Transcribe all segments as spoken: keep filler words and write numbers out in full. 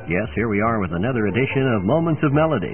Yes, here we are with another edition of Moments of Melody.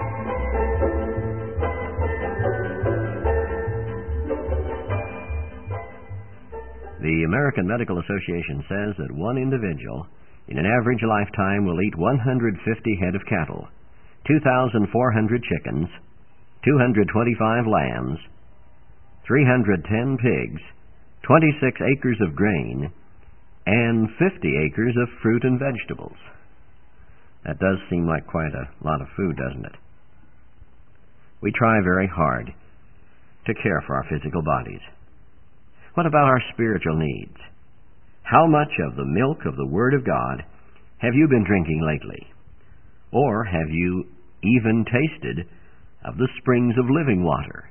The American Medical Association says that one individual in an average lifetime will eat one hundred fifty head of cattle, two thousand four hundred chickens, two hundred twenty-five lambs, three hundred ten pigs, twenty-six acres of grain, and fifty acres of fruit and vegetables. That does seem like quite a lot of food, doesn't it? We try very hard to care for our physical bodies. What about our spiritual needs? How much of the milk of the Word of God have you been drinking lately? Or have you even tasted of the springs of living water?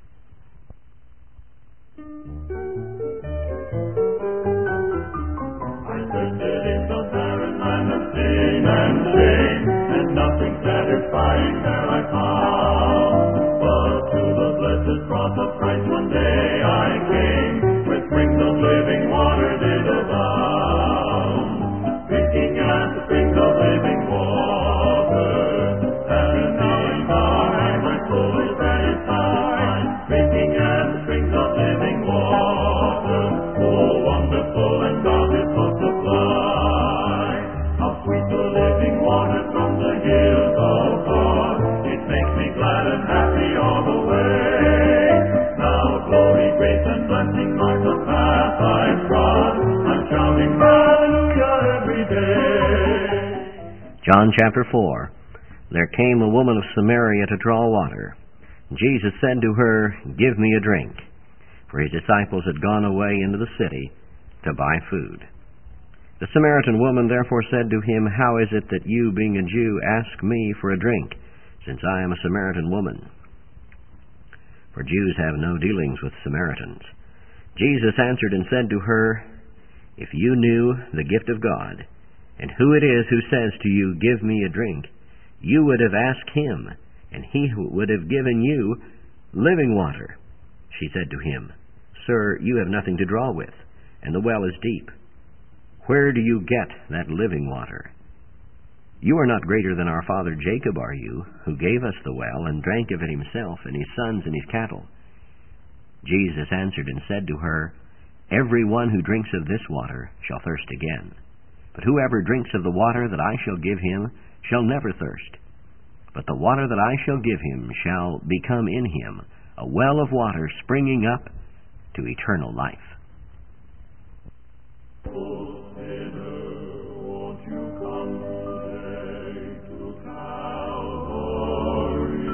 I thirsted in the barren land of sin and shame, and nothing satisfying there I found. But to the blessed cross of Christ one day I came, with springs of living water did abound. Drinking at the springs of living water, having nothing more, and my soul is satisfied. Drinking at the springs of living water, oh wonderful, and God is so supply. How sweet the living water from the hills of God, it makes me glad and happy all the way. Now glory, grace, and blessing mark the path I've trod. I'm shouting hallelujah every day. John chapter four. There came a woman of Samaria to draw water. Jesus said to her, "Give me a drink." For his disciples had gone away into the city to buy food. The Samaritan woman therefore said to him, "How is it that you, being a Jew, ask me for a drink, since I am a Samaritan woman?" For Jews have no dealings with Samaritans. Jesus answered and said to her, "If you knew the gift of God, and who it is who says to you, 'Give me a drink,' you would have asked him, and he would have given you living water." She said to him, "Sir, you have nothing to draw with, and the well is deep. Where do you get that living water? You are not greater than our father Jacob, are you, who gave us the well, and drank of it himself, and his sons, and his cattle?" Jesus answered and said to her, "Every one who drinks of this water shall thirst again. But whoever drinks of the water that I shall give him shall never thirst. But the water that I shall give him shall become in him a well of water springing up to eternal life." Oh, sinner, won't you come today to Calvary?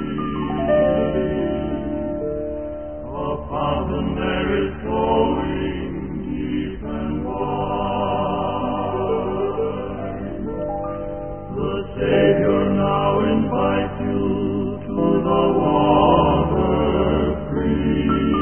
A fountain there is flowing deep and wide. The Savior now invites you to the water free,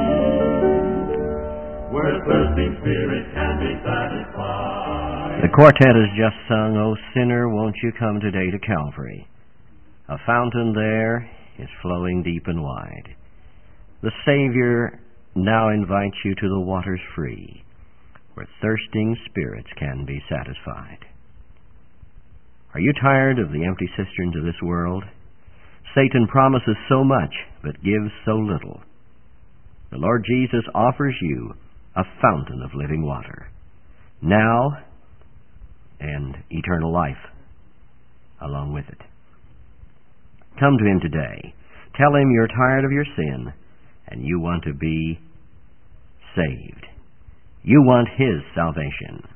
where thirsting spirits can be satisfied. The quartet has just sung, "O sinner, won't you come today to Calvary? A fountain there is flowing deep and wide." The Savior now invites you to the waters free, where thirsting spirits can be satisfied. Are you tired of the empty cisterns of this world? Satan promises so much, but gives so little. The Lord Jesus offers you a fountain of living water, now and eternal life along with it. Come to him today. Tell him you're tired of your sin and you want to be saved. You want his salvation.